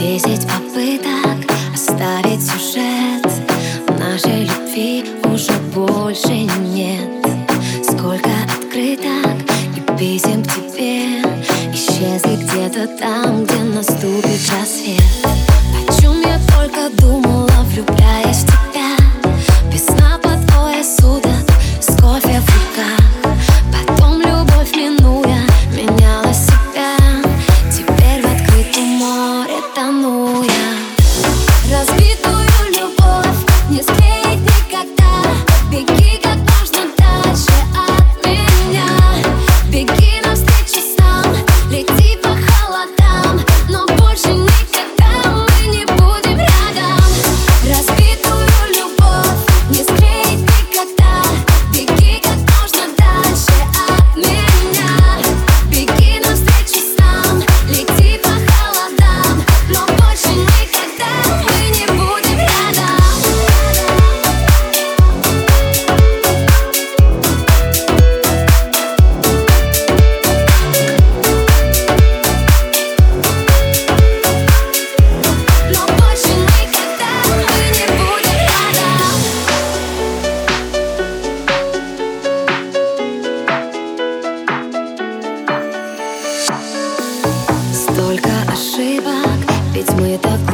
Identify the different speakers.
Speaker 1: 10 попыток оставить сюжет нашей любви уже больше нет. Сколько открыток и писем к тебе исчезли где-то там, где наступит рассвет. О чем я только думала, влюбляясь в тебя. Без сна по двое суток, с кофе в руках. Потом любовь, минуя, меняла себя. Теперь в открытом море тону я. Разбитую любовь не склеить никогда. Беги как можно дальше от меня. Беги навстречу снам, лети по холодам, но больше никогда мы не будем рядом. Разбитую любовь не склеить никогда. Беги как можно дальше от меня. Беги навстречу снам, лети по холодам, но больше никогда мы не будем рядом. Но больше никогда мы не будем рядом. Столько ошибок, ведь мы так